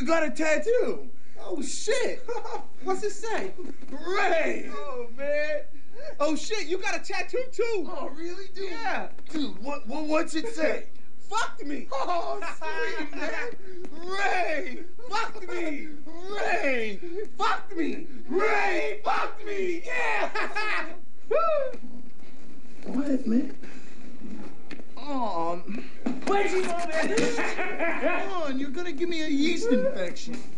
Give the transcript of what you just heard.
got a tattoo. Oh, shit. What's it say? Ray. Oh, man. Oh, shit, you got a tattoo, too. Oh, really, dude? Yeah. Dude, what's it say? Fucked me. Oh, sweet, man. Ray, fucked me. Ray, fucked me. Ray, fucked me. Yeah. Woo. What, man? Where's he going, man? Come on, you're gonna give me a yeast infection.